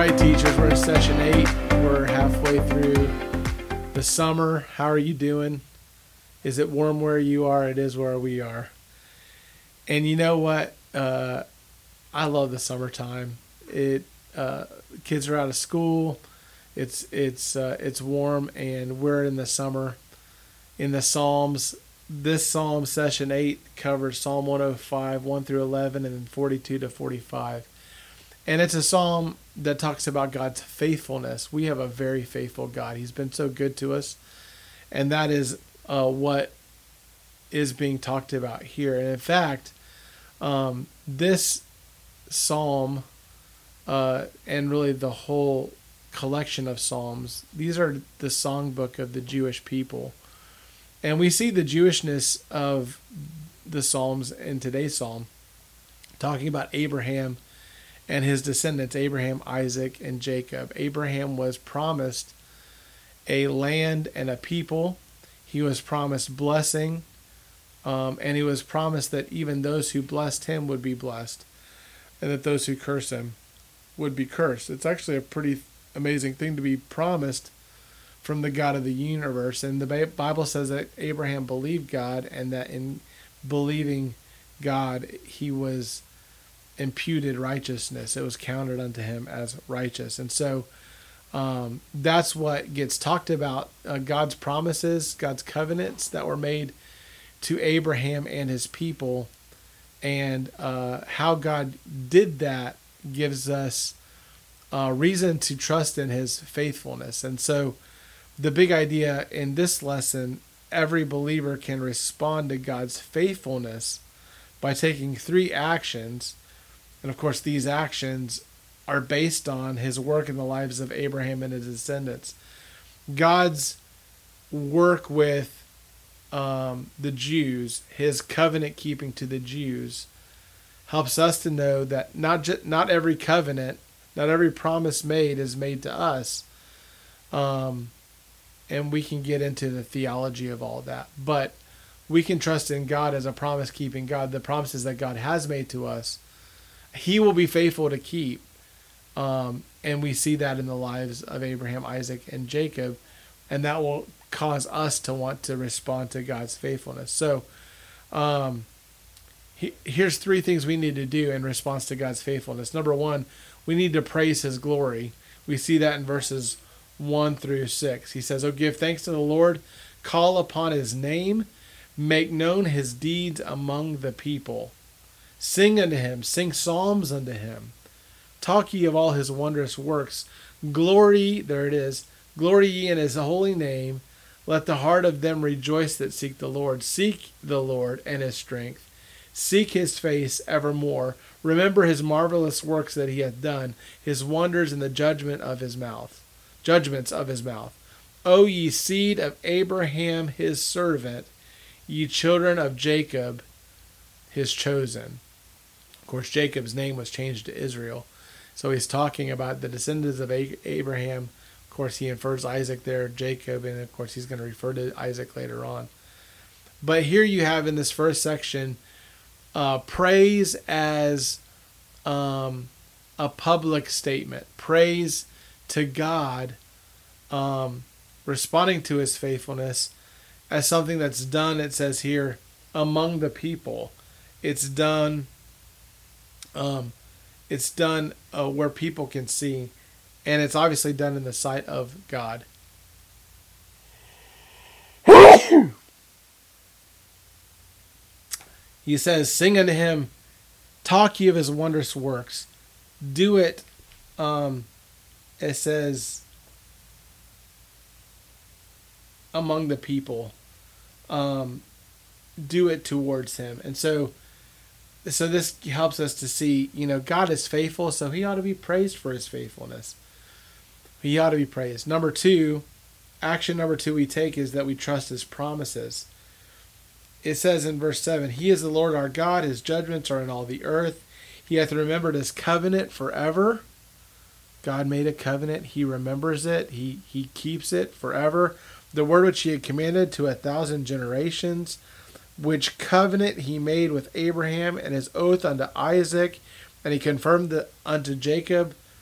right, teachers, we're in session 8. We're halfway through the summer. How are you doing? Is it warm where you are? It is where we are. And you know what? I love the summertime. Kids are out of school. It's warm, and we're in the summer. In the Psalms, this Psalm, session 8, covers Psalm 105, 1 through 11, and then 42 to 45. And it's a psalm that talks about God's faithfulness. We have a very faithful God. He's been so good to us. And that is what is being talked about here. And in fact, this psalm and really the whole collection of psalms, these are the songbook of the Jewish people. And we see the Jewishness of the psalms in today's psalm, talking about Abraham and his descendants, Abraham, Isaac, and Jacob. Abraham was promised a land and a people. He was promised blessing, and he was promised that even those who blessed him would be blessed, and that those who curse him would be cursed. It's actually a pretty amazing thing to be promised from the God of the universe. And the Bible says that Abraham believed God, and that in believing God, he was imputed righteousness. It was counted unto him as righteous. And so that's what gets talked about, God's promises, God's covenants that were made to Abraham and his people, and how God did that gives us reason to trust in his faithfulness. And so the big idea in this lesson, every believer can respond to God's faithfulness by taking 3 actions. And of course, these actions are based on his work in the lives of Abraham and his descendants. God's work with the Jews, his covenant keeping to the Jews, helps us to know that not every covenant, not every promise made is made to us. And we can get into the theology of all that. But we can trust in God as a promise-keeping God. The promises that God has made to us, he will be faithful to keep. And we see that in the lives of Abraham, Isaac, and Jacob. And that will cause us to want to respond to God's faithfulness. So here's 3 things we need to do in response to God's faithfulness. Number 1, we need to praise his glory. We see that in verses 1 through 6. He says, "Oh, give thanks to the Lord, call upon his name, make known his deeds among the people. Sing unto him, sing psalms unto him. Talk ye of all his wondrous works. Glory," there it is, "glory ye in his holy name. Let the heart of them rejoice that seek the Lord. Seek the Lord and his strength. Seek his face evermore. Remember his marvelous works that he hath done, his wonders and the judgments of his mouth. O ye seed of Abraham his servant, ye children of Jacob his chosen." Of course, Jacob's name was changed to Israel. So he's talking about the descendants of Abraham. Of course, he infers Isaac there, Jacob, and of course he's going to refer to Isaac later on. But here you have in this first section, praise as a public statement. Praise to God, responding to his faithfulness as something that's done, it says here, among the people. It's done where people can see, and it's obviously done in the sight of God. He says, "Sing unto him, talk ye of his wondrous works." Do it, it says, among the people. Do it towards him. And so this helps us to see, God is faithful, so he ought to be praised for his faithfulness. He ought to be praised. Action number 2 we take is that we trust his promises. It says in verse 7, "He is the Lord our God, his judgments are in all the earth. He hath remembered his covenant forever." God made a covenant. He remembers it. He keeps it forever. "The word which he had commanded to 1,000 generations, which covenant he made with Abraham, and his oath unto Isaac, and he confirmed unto Jacob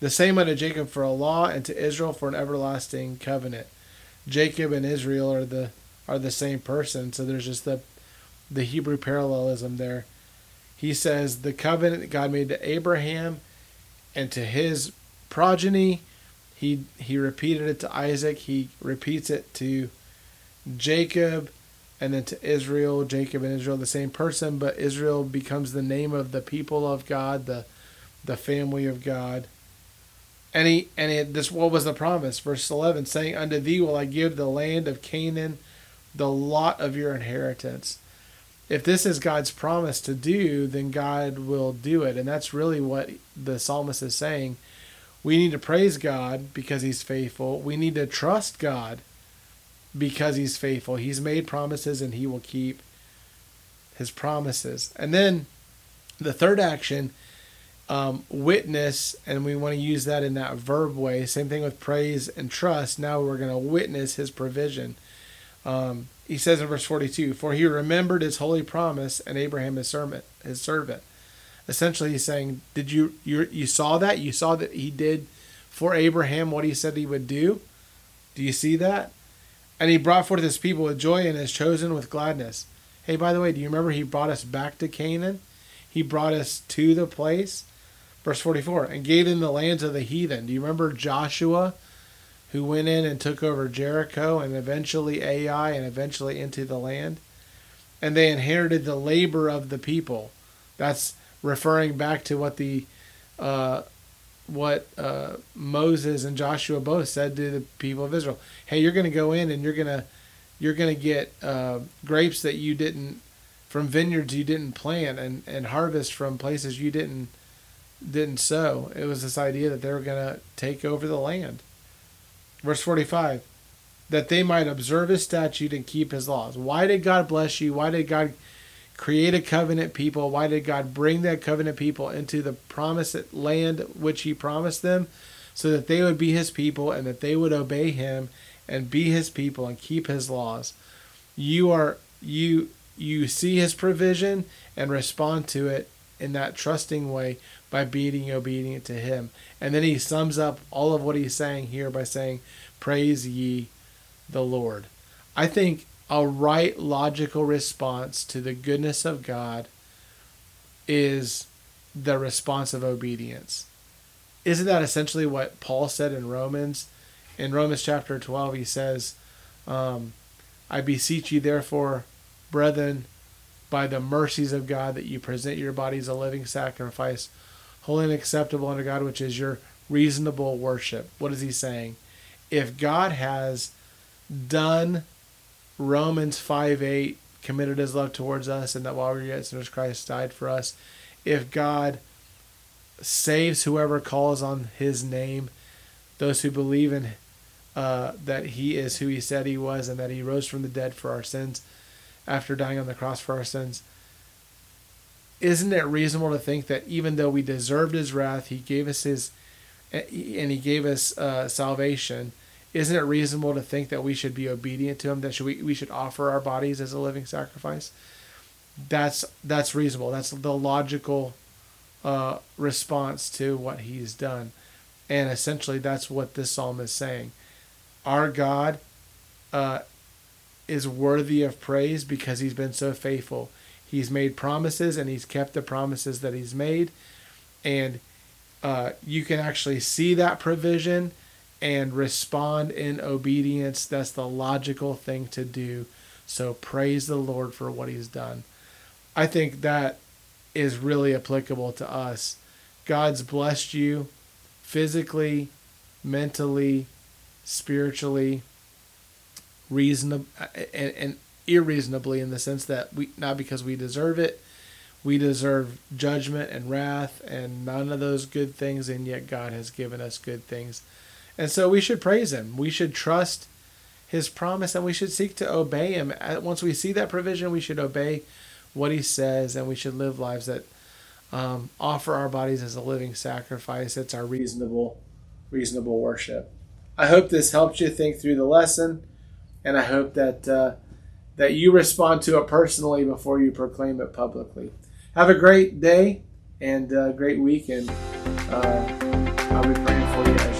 The same unto Jacob for a law, and to Israel for an everlasting covenant. Jacob and Israel are the same person, so there's just the Hebrew parallelism there. He says the covenant that God made to Abraham and to his progeny, he repeated it to Isaac. He repeats it to Jacob, and then to Israel. Jacob and Israel, the same person, but Israel becomes the name of the people of God, the family of God. And this, what was the promise? Verse 11, saying, unto thee will I give the land of Canaan, the lot of your inheritance. If this is God's promise to do, then God will do it. And that's really what the psalmist is saying. We need to praise God because he's faithful. We need to trust God because he's faithful. He's made promises and he will keep his promises. And then the third action, witness, and we want to use that in that verb way. Same thing with praise and trust. Now we're going to witness his provision. He says in verse 42, for he remembered his holy promise and Abraham his servant. Essentially he's saying, did you saw that? You saw that he did for Abraham what he said he would do? Do you see that? And he brought forth his people with joy and his chosen with gladness. Hey, by the way, do you remember he brought us back to Canaan? He brought us to the place. Verse 44, and gave them the lands of the heathen. Do you remember Joshua, who went in and took over Jericho and eventually Ai and eventually into the land? And they inherited the labor of the people. That's referring back to what Moses and Joshua both said to the people of Israel. Hey, you're going to go in and you're going to get grapes that you didn't, from vineyards you didn't plant, and harvest from places you didn't sow. It was this idea that they were going to take over the land. Verse 45, that they might observe his statute and keep his laws. Why did God bless you? Why did God create a covenant people? Why did God bring that covenant people into the promised land which he promised them? So that they would be his people and that they would obey him and be his people and keep his laws. You see his provision and respond to it in that trusting way by being obedient to him. And then he sums up all of what he's saying here by saying, praise ye the Lord. I think a right logical response to the goodness of God is the response of obedience. Isn't that essentially what Paul said in Romans? In Romans chapter 12, he says, I beseech you therefore, brethren, by the mercies of God, that you present your bodies a living sacrifice, holy and acceptable unto God, which is your reasonable worship. What is he saying? If God has done Romans 5:8, committed his love towards us, and that while we were yet sinners, Christ died for us. If God saves whoever calls on his name, those who believe in that he is who he said he was, and that he rose from the dead for our sins after dying on the cross for our sins, isn't it reasonable to think that even though we deserved his wrath, he gave us salvation? Isn't it reasonable to think that we should be obedient to him, that we should offer our bodies as a living sacrifice? That's reasonable. That's the logical response to what he's done. And essentially that's what this psalm is saying. Our God is worthy of praise because he's been so faithful. He's made promises and he's kept the promises that he's made. And you can actually see that provision and respond in obedience. That's the logical thing to do. So praise the Lord for what he's done. I think that is really applicable to us. God's blessed you physically, mentally, spiritually, and irreasonably, in the sense that not because we deserve it. We deserve judgment and wrath and none of those good things, and yet God has given us good things. And so we should praise him. We should trust his promise, and we should seek to obey him. Once we see that provision, we should obey what he says, and we should live lives that offer our bodies as a living sacrifice. It's our reasonable worship. I hope this helped you think through the lesson, and I hope that you respond to it personally before you proclaim it publicly. Have a great day and a great week, and I'll be praying for you